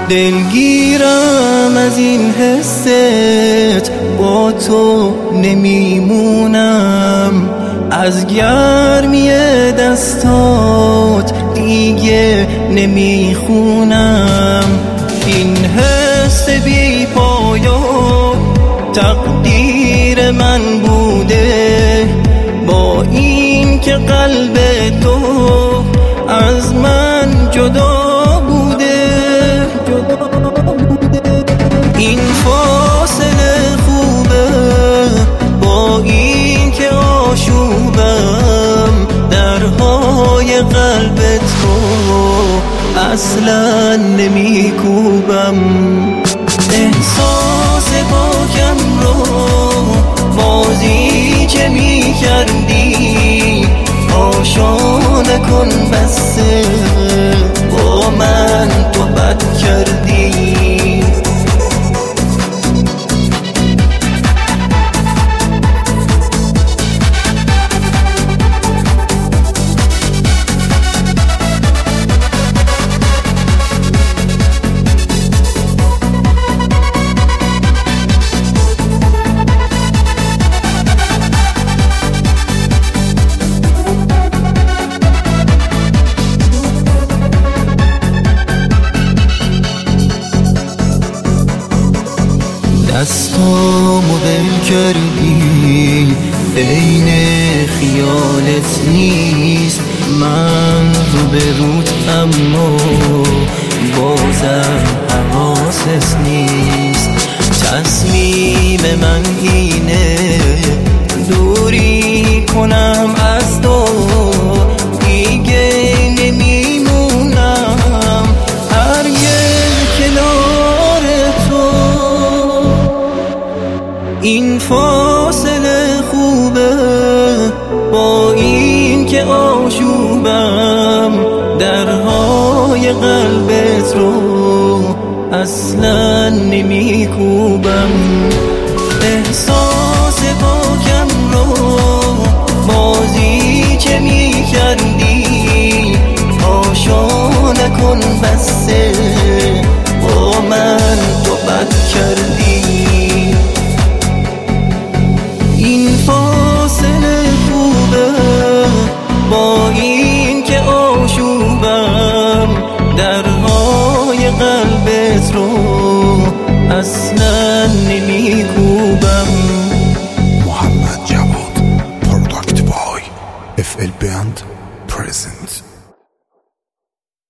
دلگیرم از این حست، با تو نمیمونم. از گرمی دستات دیگه نمیخونم. این حس بی پایان تقدیر من بوده، با این که قلب تو از من جدا بوده. این فاصله خوبه، با این که آشوبم درهای قلبت رو اصلا نمیکوبم. احساس پاکم رو بازی که میکردی آشا نکن، بسه با من تو بد کردی. دستامو ول کردی، عین خیالت نیست. من رو به روت اما بازم حواست نیست. تصمیم من اینه دوری کنم از تو، دیگه نمیمونم هرگز کنار تو. این فاصله خوبه، با این که آشوبم درهای قلبت رو اصلا نمیکوبم. احساس پاکم رو بازی که میکردی آشا نکن، بسه با من تو بد کردی. این فاصله خوبه، با این که آشوبم درهای قلبت رو اصلا نمیگو.